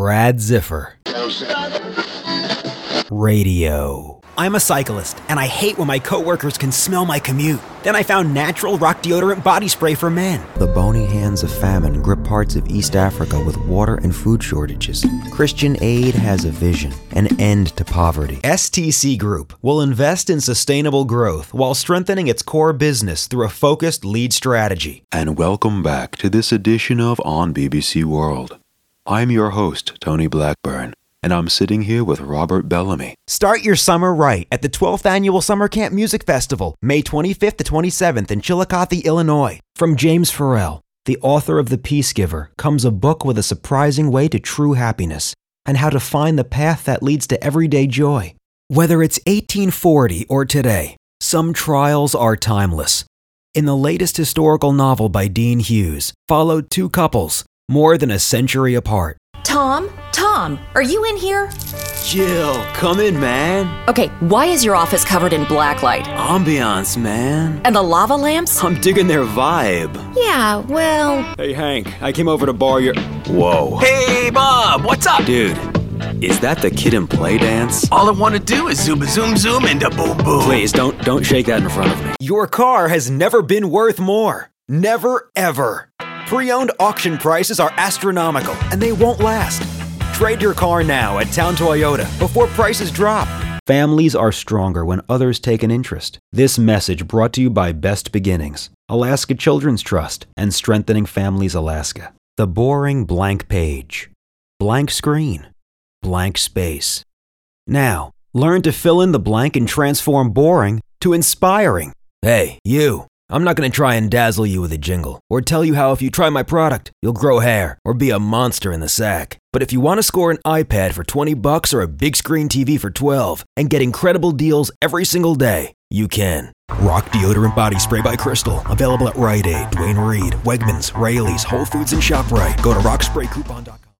Brad Ziffer. Radio. I'm a cyclist, and I hate when my coworkers can smell my commute. Then I found Natural Rock Deodorant Body Spray for Men. The bony hands of famine grip parts of East Africa with water and food shortages. Christian Aid has a vision, an end to poverty. STC Group will invest in sustainable growth while strengthening its core business through a focused lead strategy. And welcome back to this edition of On BBC World. I'm your host, Tony Blackburn, and I'm sitting here with Robert Bellamy. Start your summer right at the 12th Annual Summer Camp Music Festival, May 25th to 27th in Chillicothe, Illinois. From James Farrell, the author of The Peace Giver, comes a book with a surprising way to true happiness and how to find the path that leads to everyday joy. Whether it's 1840 or today, some trials are timeless. In the latest historical novel by Dean Hughes, followed two couples more than a century apart. Tom, are you in here? Jill, come in, man. Okay, why is your office covered in blacklight? Ambiance, man. And the lava lamps? I'm digging their vibe. Yeah, well... Hey, Hank, I came over to borrow your... Whoa. Hey, Bob, what's up? Dude, is that the Kid and Play dance? All I want to do is zoom into boom boom. Please, don't shake that in front of me. Your car has never been worth more. Never, ever. Pre-owned auction prices are astronomical, and they won't last. Trade your car now at Town Toyota before prices drop. Families are stronger when others take an interest. This message brought to you by Best Beginnings, Alaska Children's Trust, and Strengthening Families Alaska. The boring blank page. Blank screen. Blank space. Now, learn to fill in the blank and transform boring to inspiring. Hey, you. I'm not going to try and dazzle you with a jingle or tell you how if you try my product, you'll grow hair or be a monster in the sack. But if you want to score an iPad for $20 or a big screen TV for $12 and get incredible deals every single day, you can. Rock Deodorant Body Spray by Crystal. Available at Rite Aid, Duane Reade, Wegmans, Raley's, Whole Foods, and ShopRite. Go to rockspraycoupon.com.